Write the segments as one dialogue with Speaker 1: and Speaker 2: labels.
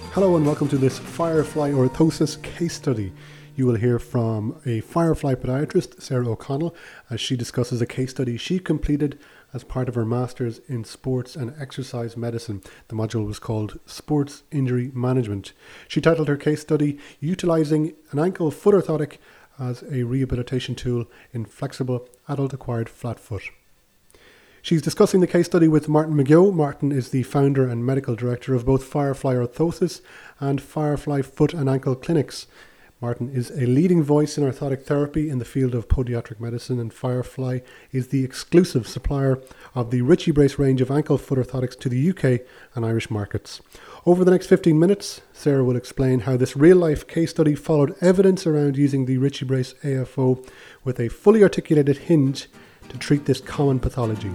Speaker 1: Hello and welcome to this Firefly orthosis case study. You will hear from a Firefly podiatrist, Sarah O'Connell, as she discusses a case study she completed as part of her Masters in Sports and Exercise Medicine. The module was called Sports Injury Management. She titled her case study, Utilising an Ankle Foot Orthotic as a Rehabilitation Tool in Flexible Adult Acquired Flat Foot. She's discussing the case study with Martin McGeough. Martin is the founder and medical director of both Firefly Orthosis and Firefly Foot and Ankle Clinics. Martin is a leading voice in orthotic therapy in the field of podiatric medicine, and Firefly is the exclusive supplier of the Ritchie Brace range of ankle foot orthotics to the UK and Irish markets. Over the next 15 minutes, Sarah will explain how this real-life case study followed evidence around using the Ritchie Brace AFO with a fully articulated hinge to treat this common pathology.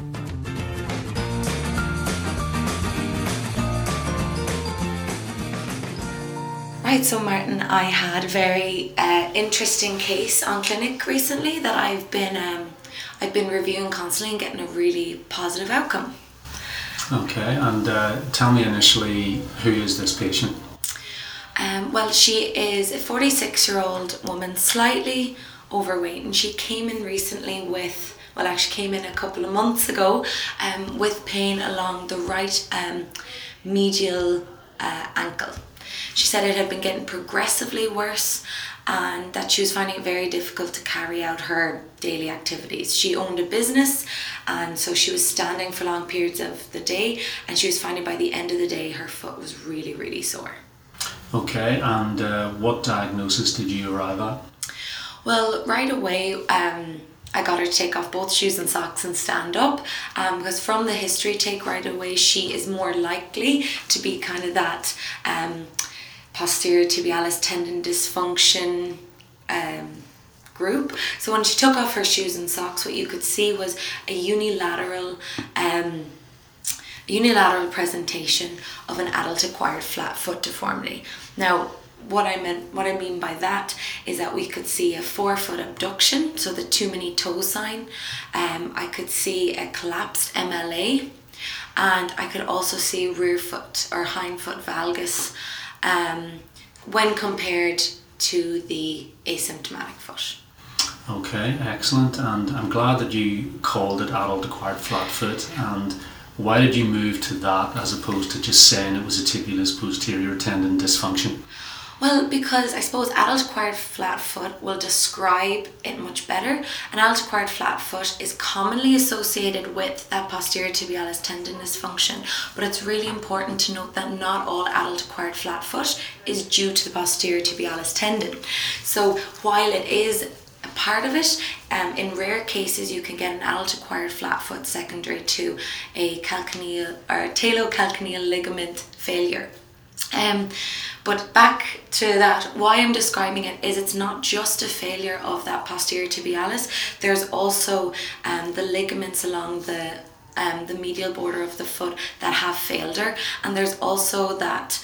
Speaker 2: Right, so Martin, I had a very interesting case on clinic recently that I've been reviewing constantly and getting a really positive outcome.
Speaker 3: Okay, and tell me initially, who is this patient?
Speaker 2: Well, she is a 46-year-old woman, slightly overweight, and she came in recently came in a couple of months ago with pain along the right medial ankle. She said it had been getting progressively worse and that she was finding it very difficult to carry out her daily activities. She owned a business, and so she was standing for long periods of the day, and she was finding by the end of the day her foot was really, really sore.
Speaker 3: Okay, and what diagnosis did you arrive at?
Speaker 2: Well, right away, I got her to take off both shoes and socks and stand up, because from the history take right away, she is more likely to be kind of that posterior tibialis tendon dysfunction group. So when she took off her shoes and socks, what you could see was a unilateral presentation of an adult acquired flat foot deformity. Now, what I mean by that is that we could see a forefoot abduction, so the too many toes sign. I could see a collapsed MLA, and I could also see rear foot or hind foot valgus when compared to the asymptomatic foot.
Speaker 3: Okay, excellent, and I'm glad that you called it adult acquired flat foot. And why did you move to that as opposed to just saying it was a tibialis posterior tendon dysfunction?
Speaker 2: Well, because I suppose adult acquired flat foot will describe it much better. An adult acquired flat foot is commonly associated with that posterior tibialis tendon dysfunction, but it's really important to note that not all adult acquired flat foot is due to the posterior tibialis tendon. So while it is a part of it, in rare cases you can get an adult acquired flat foot secondary to a calcaneal or talocalcaneal ligament failure. But back to that, why I'm describing it is it's not just a failure of that posterior tibialis. There's also the ligaments along the medial border of the foot that have failed her, and there's also that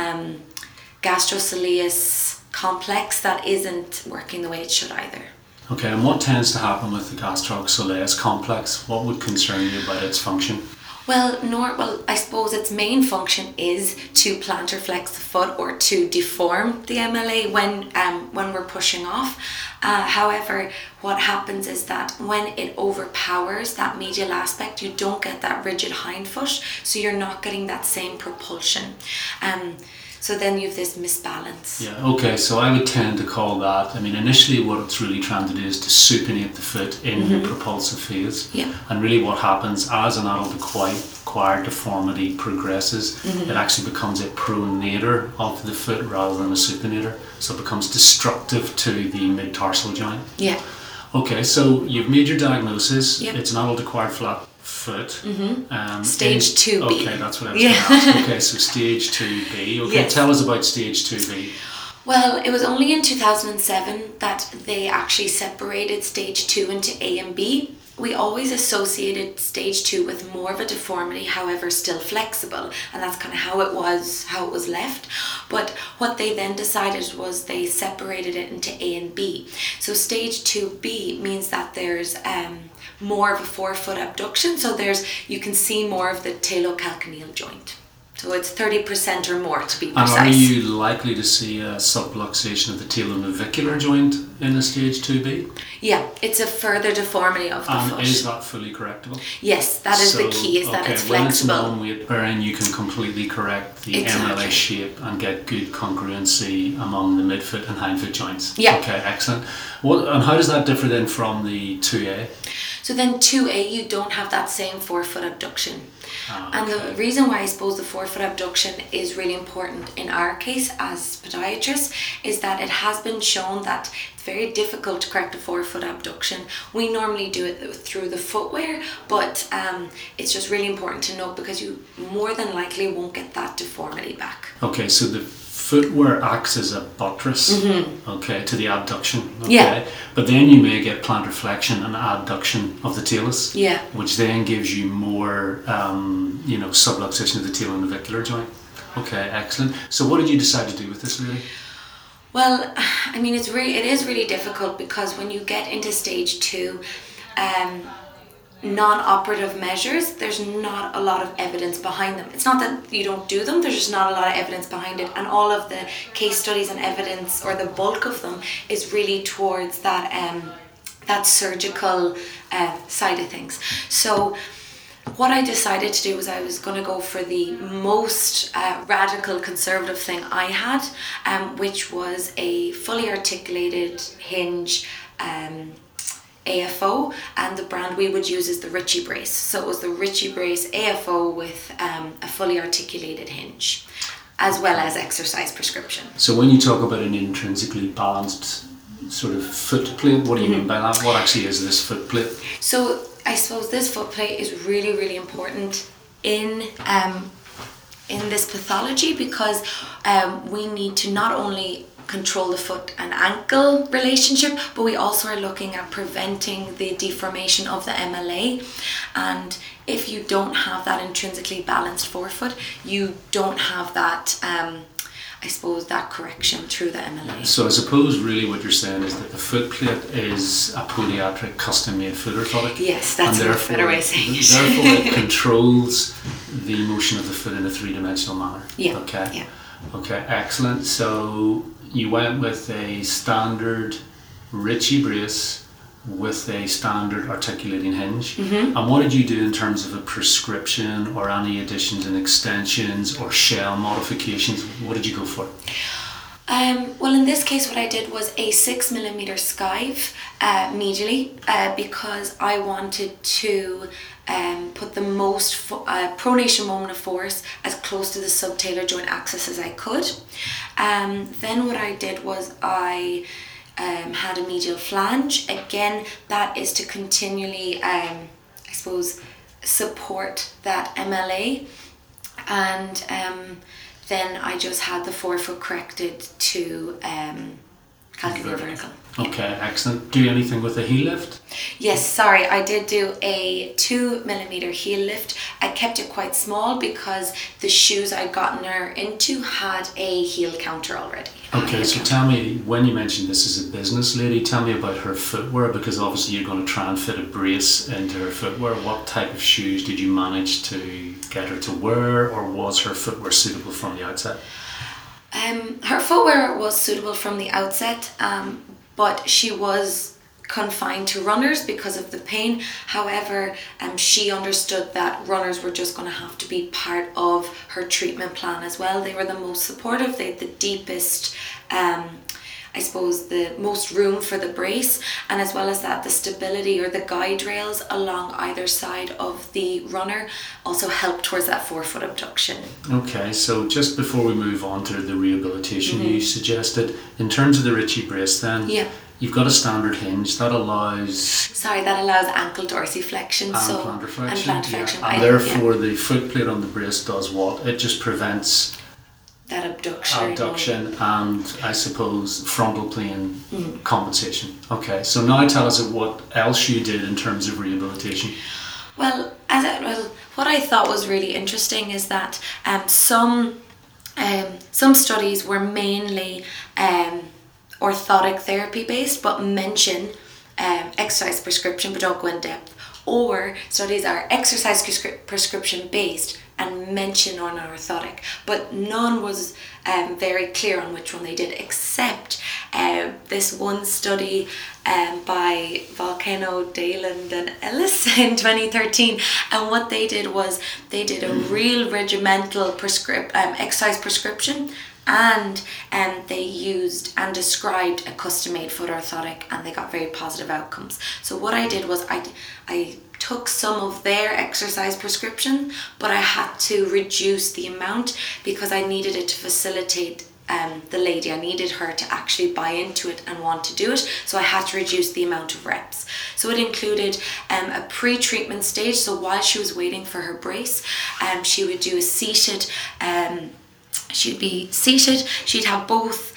Speaker 2: gastrosoleus complex that isn't working the way it should either.
Speaker 3: Okay, and what tends to happen with the gastrosoleus complex? What would concern you about its function?
Speaker 2: Well, I suppose its main function is to plantar flex the foot or to deform the MLA when we're pushing off. However, what happens is that when it overpowers that medial aspect, you don't get that rigid hind foot, so you're not getting that same propulsion. So then you have this misbalance.
Speaker 3: Yeah, okay, so I would tend to call that, initially what it's really trying to do is to supinate the foot in the propulsive phase.
Speaker 2: Yeah.
Speaker 3: And really what happens as an adult acquired deformity progresses, it actually becomes a pronator of the foot rather than a supinator. So it becomes destructive to the mid-tarsal joint.
Speaker 2: Yeah.
Speaker 3: Okay, so you've made your diagnosis.
Speaker 2: Yep.
Speaker 3: It's an adult acquired flat foot.
Speaker 2: Stage 2B.
Speaker 3: Okay, that's what I was going to ask. Okay, so stage 2B. Okay,
Speaker 2: yes.
Speaker 3: Tell us about stage 2B.
Speaker 2: Well, it was only in 2007 that they actually separated stage 2 into A and B. We always associated stage 2 with more of a deformity, however still flexible, and that's kind of how it was left. But what they then decided was they separated it into A and B. So stage 2B means that there's more of a forefoot abduction, so you can see more of the talocalcaneal joint. So it's 30% or more to be
Speaker 3: And
Speaker 2: precise.
Speaker 3: are you likely to see a subluxation of the talonavicular joint in a stage 2B?
Speaker 2: Yeah, it's a further deformity of the
Speaker 3: And
Speaker 2: foot.
Speaker 3: is that fully correctable?
Speaker 2: Yes, that is the key, is that it's flexible.
Speaker 3: When it's non-weight bearing, you can completely correct the
Speaker 2: Exactly.
Speaker 3: MLA shape and get good congruency among the midfoot and hindfoot joints.
Speaker 2: Yeah.
Speaker 3: Okay, excellent. And how does that differ then from the 2A?
Speaker 2: So then 2A, you don't have that same forefoot abduction. And the
Speaker 3: Okay.
Speaker 2: reason why I suppose the forefoot abduction is really important in our case as podiatrists is that it has been shown that it's very difficult to correct a forefoot abduction. We normally do it through the footwear, but it's just really important to note because you more than likely won't get that deformity back.
Speaker 3: Okay, so the footwear acts as a buttress, okay, to the abduction, okay?
Speaker 2: Yeah.
Speaker 3: But then you may get plantar flexion and adduction of the talus,
Speaker 2: Yeah.
Speaker 3: which then gives you more, subluxation of the talonavicular joint. Okay, excellent. So what did you decide to do with this lady?
Speaker 2: Well, I mean, it is really difficult because when you get into stage 2, non-operative measures, there's not a lot of evidence behind them. It's not that you don't do them, there's just not a lot of evidence behind it, and all of the case studies and evidence, or the bulk of them, is really towards that surgical side of things. So what I decided to do was I was going to go for the most radical conservative thing I had, which was a fully articulated hinge AFO, and the brand we would use is the Ritchie Brace. So it was the Ritchie Brace AFO with a fully articulated hinge, as well as exercise prescription.
Speaker 3: So when you talk about an intrinsically balanced sort of foot plate, what do you mean by that? What actually is this foot plate?
Speaker 2: So I suppose this foot plate is really, really important in this pathology because we need to not only control the foot and ankle relationship, but we also are looking at preventing the deformation of the MLA. And if you don't have that intrinsically balanced forefoot, you don't have that that correction through the MLA.
Speaker 3: So I suppose really what you're saying is that the foot plate is a podiatric custom-made foot orthotic.
Speaker 2: Yes, that's a better way of saying it.
Speaker 3: Therefore it controls the motion of the foot in a three-dimensional manner.
Speaker 2: Yeah.
Speaker 3: Okay.
Speaker 2: Yeah.
Speaker 3: Okay, excellent. So you went with a standard Ritchie brace with a standard articulating hinge. And what did you do in terms of a prescription or any additions and extensions or shell modifications? What did you go for?
Speaker 2: Well, in this case, what I did was a 6mm skive medially because I wanted to put the most pronation moment of force as close to the subtalar joint axis as I could. Then what I did was I had a medial flange. Again, that is to continually, support that MLA. And then I just had the forefoot corrected to calcaneal vertical.
Speaker 3: Okay, excellent. Do anything with a heel lift?
Speaker 2: Yes, sorry, I did do a 2mm heel lift. I kept it quite small because the shoes I'd gotten her into had a heel counter already.
Speaker 3: Okay, so tell me, when you mentioned this as a business lady, tell me about her footwear, because obviously you're going to try and fit a brace into her footwear. What type of shoes did you manage to get her to wear, or was her footwear suitable from the outset?
Speaker 2: Her footwear was suitable from the outset, but she was confined to runners because of the pain. However, she understood that runners were just going to have to be part of her treatment plan as well. They were the most supportive, they had the deepest, the most room for the brace, and as well as that, the stability or the guide rails along either side of the runner also helped towards that forefoot abduction.
Speaker 3: Okay, so just before we move on to the rehabilitation you suggested, in terms of the Ritchie brace then, you've got a standard hinge that allows...
Speaker 2: that allows ankle dorsiflexion.
Speaker 3: And plantar flexion.
Speaker 2: And plantar flexion.
Speaker 3: And therefore the foot plate on the brace does what? It just prevents...
Speaker 2: that abduction
Speaker 3: and I suppose frontal plane compensation. Okay, so now tell us what else you did in terms of rehabilitation.
Speaker 2: Well, what I thought was really interesting is that some studies were mainly orthotic therapy based, but mention exercise prescription but don't go in depth. Or studies are exercise prescription based and mention on orthotic, but none was very clear on which one they did, except this one study by Volcano, Dayland and Ellis in 2013. And what they did was they did a real regimental exercise prescription, and they used and described a custom-made foot orthotic, and they got very positive outcomes. So what I did was I took some of their exercise prescription, but I had to reduce the amount because I needed it to facilitate the lady. I needed her to actually buy into it and want to do it, so I had to reduce the amount of reps. So it included a pre-treatment stage. So while she was waiting for her brace, she would do a seated, she'd be seated, she'd have both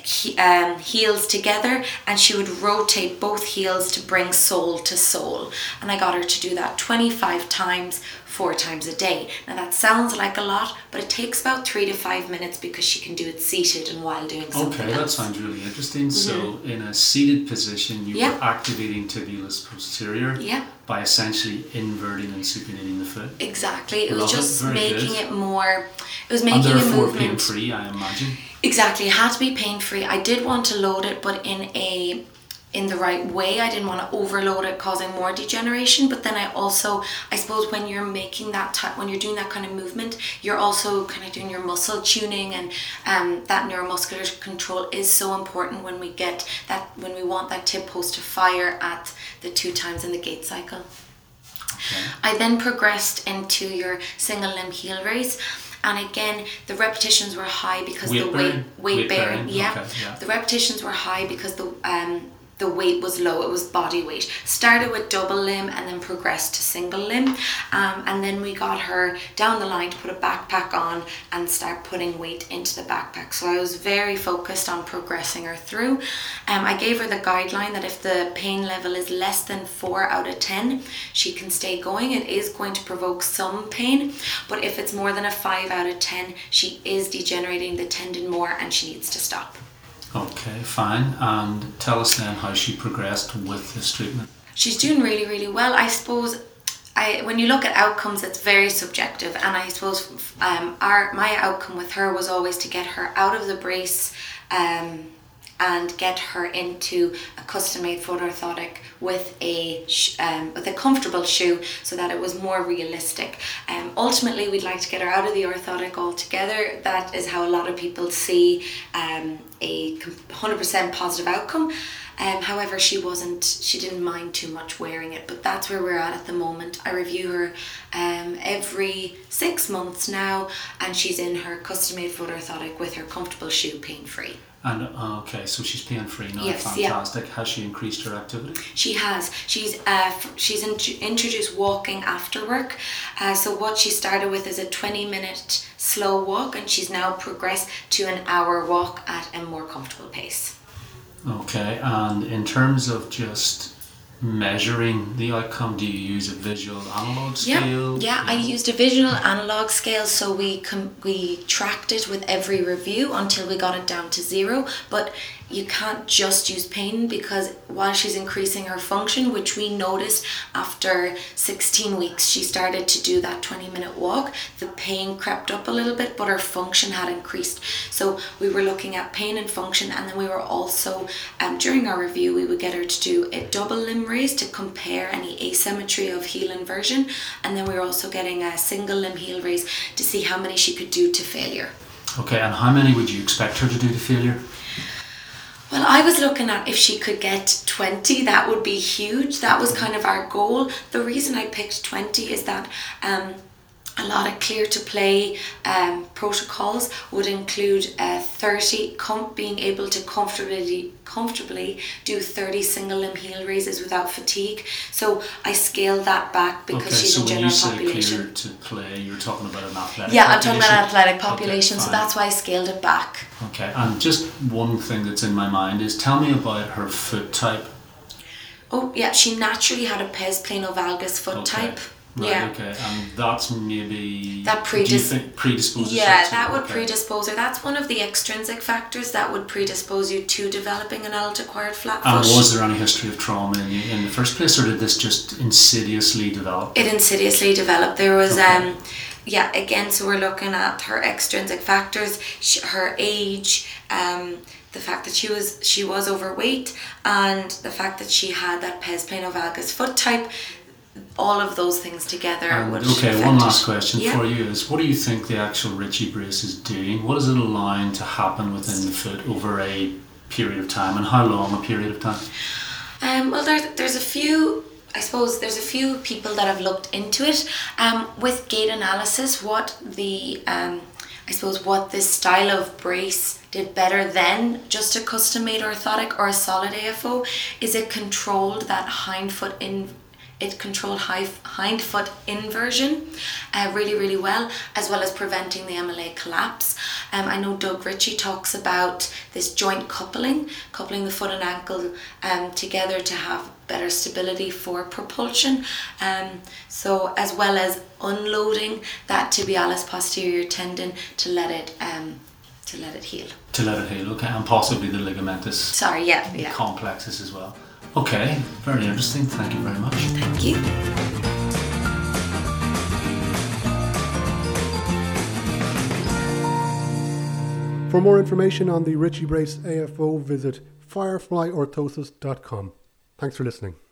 Speaker 2: heels together, and she would rotate both heels to bring sole to sole, and I got her to do that 25 times, 4 times a day. Now that sounds like a lot, but it takes about 3 to 5 minutes because she can do it seated and while doing something
Speaker 3: Okay, that
Speaker 2: else.
Speaker 3: sounds really interesting. So in a seated position, you were activating tibialis posterior by essentially inverting and supinating the foot.
Speaker 2: Exactly. It was
Speaker 3: Love it.
Speaker 2: just
Speaker 3: Very
Speaker 2: making
Speaker 3: good.
Speaker 2: it more, it was
Speaker 3: And
Speaker 2: making a
Speaker 3: therefore
Speaker 2: movement.
Speaker 3: pain-free, I imagine.
Speaker 2: Exactly, it had to be pain-free. I did want to load it, but in the right way. I didn't want to overload it, causing more degeneration. But then I suppose when you're making that when you're doing that kind of movement, you're also kind of doing your muscle tuning, and that neuromuscular control is so important when we want that tib post to fire at the 2 times in the gait cycle. Okay. I then progressed into your single limb heel raise. And again, the repetitions were high because weight bearing. Yeah. Okay, yeah. The repetitions were high because the weight was low. It was body weight. Started with double limb and then progressed to single limb. And then we got her down the line to put a backpack on and start putting weight into the backpack. So I was very focused on progressing her through. I gave her the guideline that if the pain level is less than 4 out of 10, she can stay going. It is going to provoke some pain, but if it's more than a 5 out of 10, she is degenerating the tendon more and she needs to stop.
Speaker 3: Okay, fine. And tell us then how she progressed with this treatment.
Speaker 2: She's doing really, really well. I suppose when you look at outcomes, it's very subjective, and I suppose my outcome with her was always to get her out of the brace and get her into a custom-made foot orthotic with a comfortable shoe, so that it was more realistic. Ultimately, we'd like to get her out of the orthotic altogether. That is how a lot of people see a 100% positive outcome. However, she didn't mind too much wearing it, but that's where we're at the moment. I review her every 6 months now, and she's in her custom-made foot orthotic with her comfortable shoe, pain-free.
Speaker 3: And okay, so she's pain-free now.
Speaker 2: Yes,
Speaker 3: fantastic. Has she increased her activity?
Speaker 2: She has. She's introduced walking after work. So what she started with is a 20-minute slow walk, and she's now progressed to an hour walk at a more comfortable pace.
Speaker 3: Okay, and in terms of just measuring the outcome, do you use a visual analog scale?
Speaker 2: Yeah, I used a visual analog scale, so we tracked it with every review until we got it down to 0. But you can't just use pain, because while she's increasing her function, which we noticed after 16 weeks, she started to do that 20-minute walk, the pain crept up a little bit, but her function had increased. So we were looking at pain and function, and then we were also, during our review, we would get her to do a double limb raise to compare any asymmetry of heel inversion, and then we were also getting a single limb heel raise to see how many she could do to failure.
Speaker 3: Okay, and how many would you expect her to do to failure?
Speaker 2: Well, I was looking at if she could get 20, that would be huge. That was kind of our goal. The reason I picked 20 is that a lot of clear to play protocols would include 30 being able to comfortably do 30 single limb heel raises without fatigue. So I scaled that back because she's a general population.
Speaker 3: Okay, so when you say clear to play, you're talking about an athletic population?
Speaker 2: Yeah, I'm talking about an athletic population, okay, so that's why I scaled it back.
Speaker 3: Okay, and just one thing that's in my mind is, tell me about her foot type.
Speaker 2: Oh yeah, she naturally had a pes planovalgus foot type.
Speaker 3: Right,
Speaker 2: yeah.
Speaker 3: Okay, and that's maybe...
Speaker 2: That
Speaker 3: predisposes
Speaker 2: yeah, that would predispose her. That's one of the extrinsic factors that would predispose you to developing an adult-acquired flat foot.
Speaker 3: And was there any history of trauma in the first place, or did this just insidiously develop?
Speaker 2: It insidiously developed. There was Yeah, again, so we're looking at her extrinsic factors, her age, the fact that she was overweight, and the fact that she had that pes planovalgus foot type. All of those things together.
Speaker 3: Okay, one last question for you is, what do you think the actual Ritchie brace is doing? What is it allowing to happen within the foot over a period of time, and how long a period of time?
Speaker 2: Well, there's a few. I suppose there's a few people that have looked into it. With gait analysis, what this style of brace did better than just a custom-made orthotic or a solid AFO is it controlled that hindfoot inversion really, really well, as well as preventing the MLA collapse. I know Doug Ritchie talks about this joint coupling the foot and ankle together to have better stability for propulsion. So as well as unloading that tibialis posterior tendon to let it heal.
Speaker 3: To let it heal, okay, and possibly the ligamentous complexes as well. Okay, very interesting. Thank you very much.
Speaker 2: Thank you.
Speaker 1: For more information on the Ritchie Brace AFO, visit fireflyorthosis.com. Thanks for listening.